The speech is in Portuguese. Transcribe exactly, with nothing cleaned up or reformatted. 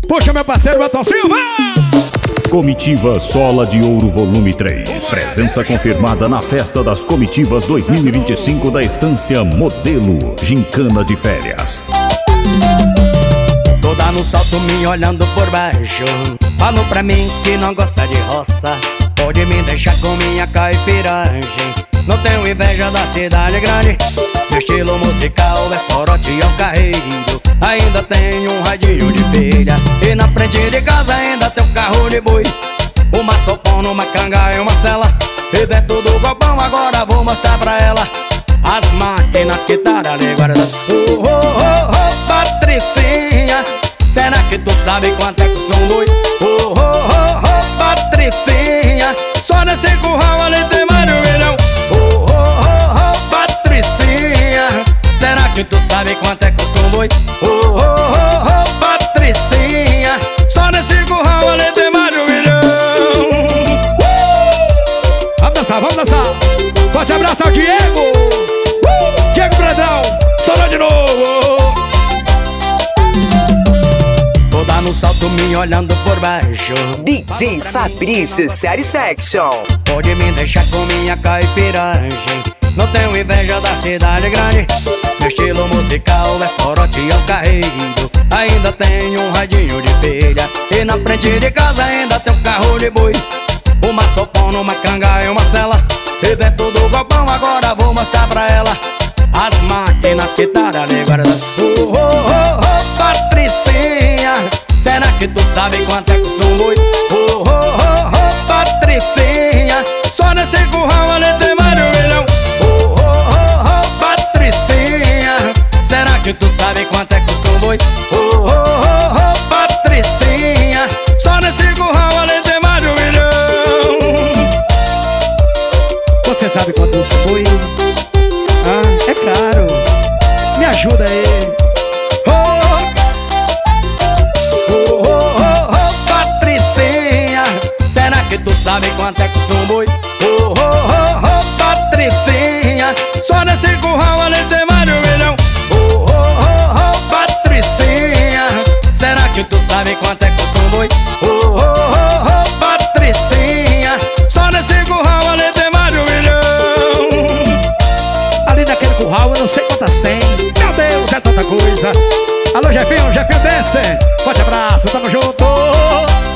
Puxa meu parceiro Elton Silva. Comitiva Sola de Ouro Volume três. Presença confirmada na Festa das Comitivas dois mil e vinte e cinco da Estância Modelo Gincana de Férias. Toda no salto me olhando por baixo, falou pra mim que não gosta de roça. Pode me deixar com minha caipiragem, não tenho inveja da cidade grande. Meu estilo musical é sorote e ao carreiro, ainda tenho um radinho de pilha. E na frente de casa ainda tem um carro de boi, uma sofona, uma canga e uma cela. E dentro do galpão agora vou mostrar pra ela as máquinas que tá ali guardadas. Oh, oh, oh, oh, Patricinha, será que tu sabe quanto é que custa um boi? Oh, oh, oh, oh, Patricinha, só nesse curral ali tem mais de um milhão. Oh, oh, oh, oh, Patricinha, será que tu sabe quanto é que custa um boi? Oh, oh, oh, oh, Patricinha, só nesse curral ali tem mais de um milhão. uh! Vamos dançar, vamos dançar. Pode abraçar o Diego. uh! Diego Brandão, estourou de novo. Toda no salto me olhando por baixo, D J Fabrício Satisfaction. Pode me deixar com minha caipiragem, não tenho inveja da cidade grande. Meu estilo musical é sorote e ao carreiro, ainda tenho um radinho de pilha. E na frente de casa ainda tem um carro de boi, uma sofona, uma canga e uma cela. E dentro do galpão agora vou mostrar pra ela as máquinas que tá ali guardadas. Oh, oh, oh, oh, Patricinha, será que tu sabe quanto é que custa um boi? Oh, oh, oh, oh, Patricinha, só nesse curral ali tem mais de um milhão. Oh, oh, oh, oh, Patricinha, será que tu sabe quanto é que custa um boi? Oh, oh, oh, oh, Patricinha, só nesse curral ali tem mais de um milhão. Você sabe quanto custa um boi? Ah, é caro. Me ajuda aí. Oh, oh, oh, oh, oh, Patricinha, será que tu sabe quanto é que custa um boi? Oh, oh, oh, oh, Patricinha, só nesse curral ali tem mais de um milhão. Oh, oh, oh, oh, Patricinha, será que tu sabe quanto é que custa um boi? Oh, oh, oh, oh, Patricinha, só nesse curral ali tem mais de um milhão. Ali naquele curral eu não sei quantas tem. Meu Deus, é tanta coisa. Alô, Jefinho, Jefinho desce. Forte abraço, tamo junto.